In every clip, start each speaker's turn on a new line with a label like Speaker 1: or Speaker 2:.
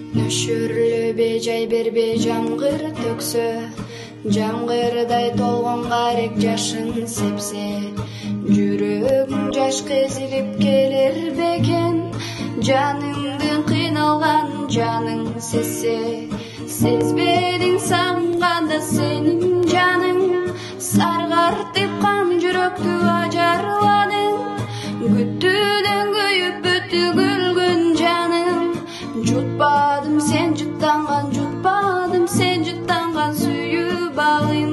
Speaker 1: Нөшүрлө бежай бербе жамгыр төксө, жамгырдай толгон карек жашын сепсе, жүрөгүң жаш кезигип келер бекен, жаныңдын кыйналган жаның сезсе, сезбедиң сагынганда сенин жаның, саргартып кан жүрөктү ажарладың, күттүүдөн күйүп бүттү күлгүн жаным, жутпадым сен жуттанган, жутпадым сен жуттанган сүйүү багын.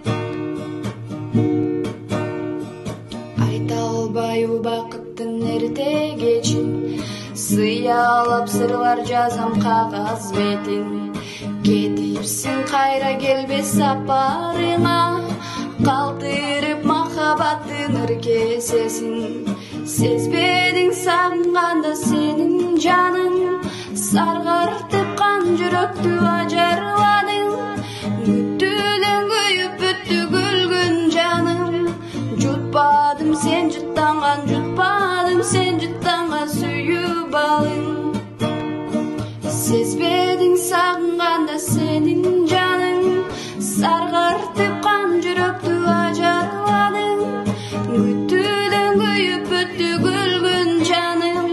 Speaker 1: Айта албай убакыттын эрте кечин, сыялап сырлар жазам кагаз бетин, кетипсиң кайра келбес сапарыңа, калтырып махабаттын ыркесесин, сезбедиң сагынганда сенин жаның, саргартып кан жүрөктү ажарладың, күттүүдөн күйүп бүттү күлгүн жаным, жутпадым сен жуттанган, жутпадым сен жуттанган сүйүү балың. Сезбедиң сагынганда сенин жаның, саргартып кан жүрөктү ажарладың, күттүүдөн күйүп бүттү күлгүн жаным,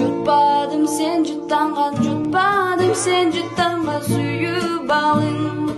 Speaker 1: жутпадым сен жуттанган, жутпадым сен жуттанган сүйүү балың.